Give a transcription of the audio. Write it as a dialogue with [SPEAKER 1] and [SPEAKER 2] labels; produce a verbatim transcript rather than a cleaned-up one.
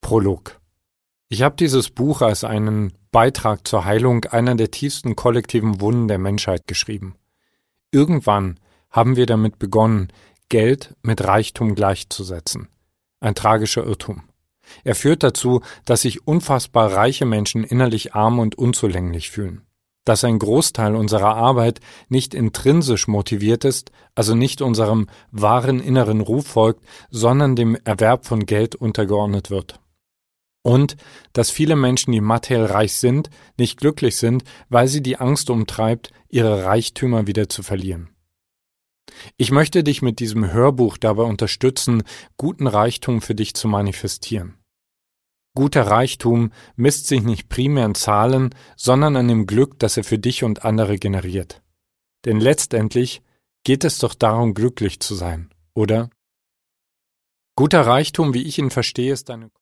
[SPEAKER 1] Prolog. Ich habe dieses Buch als einen Beitrag zur Heilung einer der tiefsten kollektiven Wunden der Menschheit geschrieben. Irgendwann haben wir damit begonnen, Geld mit Reichtum gleichzusetzen. Ein tragischer Irrtum. Er führt dazu, dass sich unfassbar reiche Menschen innerlich arm und unzulänglich fühlen. Dass ein Großteil unserer Arbeit nicht intrinsisch motiviert ist, also nicht unserem wahren inneren Ruf folgt, sondern dem Erwerb von Geld untergeordnet wird. Und dass viele Menschen, die materiell reich sind, nicht glücklich sind, weil sie die Angst umtreibt, ihre Reichtümer wieder zu verlieren. Ich möchte dich mit diesem Hörbuch dabei unterstützen, guten Reichtum für dich zu manifestieren. Guter Reichtum misst sich nicht primär in Zahlen, sondern an dem Glück, das er für dich und andere generiert. Denn letztendlich geht es doch darum, glücklich zu sein, oder? Guter Reichtum, wie ich ihn verstehe, ist eine